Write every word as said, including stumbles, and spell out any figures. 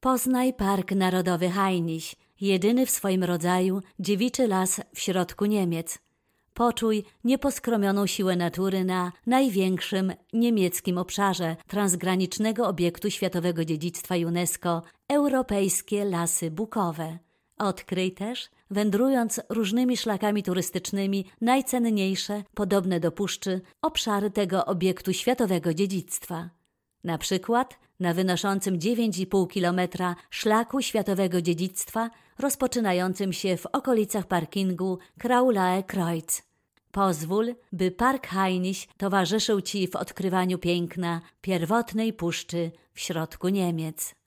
Poznaj Park Narodowy Hainich, jedyny w swoim rodzaju dziewiczy las w środku Niemiec. Poczuj nieposkromioną siłę natury na największym niemieckim obszarze transgranicznego obiektu światowego dziedzictwa UNESCO Europejskie Lasy Bukowe. Odkryj też, wędrując różnymi szlakami turystycznymi, najcenniejsze, podobne do puszczy, obszary tego obiektu światowego dziedzictwa. Na przykład na wynoszącym dziewięć i pół kilometra szlaku światowego dziedzictwa rozpoczynającym się w okolicach parkingu Kraulae Kreuz. Pozwól, by Park Hainich towarzyszył Ci w odkrywaniu piękna pierwotnej puszczy w środku Niemiec.